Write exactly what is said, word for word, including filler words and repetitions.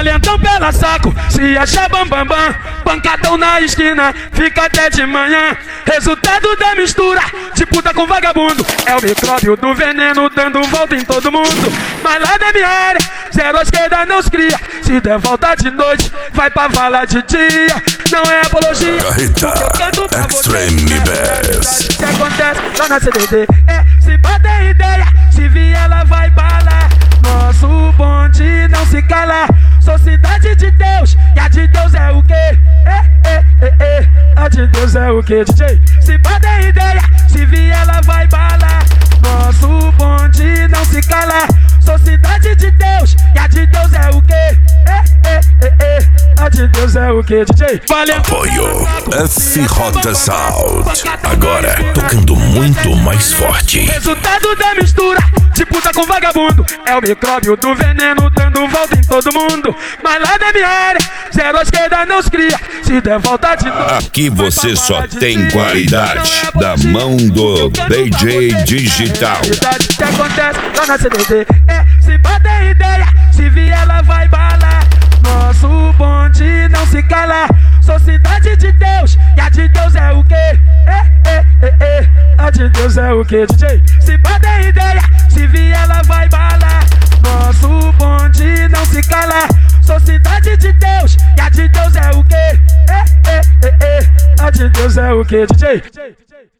Valentão pela saco, se achar bambambam bam, bam. Pancadão na esquina, fica até de manhã. Resultado da mistura de puta com vagabundo é o micróbio do veneno dando volta em todo mundo. Mas lá na minha área, zero à esquerda não se cria. Se der volta de noite, vai pra vala de dia. Não é apologia, Carreta Extreme Bass. o que acontece lá na C D D é, se bater ideia, se vier ela vai balar. Nosso bonde não se cala. Sou cidade de Deus, e a de Deus é o quê? É, é, é, é. A de Deus é o quê, D J? Se bater ideia, se vier ela vai balar. Nosso bonde não se cala. Sou cidade de Deus, e a de Deus é o quê? É, é, é, é. A de Deus é o quê, D J? Apoio F J Sound. Agora tocando muito mais forte. Resultado da mistura de puta com vagabundo é o micróbio do veneno dando volta em todo mundo. Mas lá na minha área, zero à esquerda não se cria. Se der volta de novo, aqui você só tem qualidade da mão do D J Digital. O que acontece lá na C D D é, se bater ideia, se vier ela vai balar. Nosso bonde não se cala. Sou cidade de Deus, e a de Deus é o quê? É, é, é, é. A de Deus é o quê, D J? Se bater ideia, se vier ela vai balar. Nosso bonde não se cala. Sou cidade de Deus, e a de Deus é o quê? É, é, é, é. A de Deus é o quê, D J?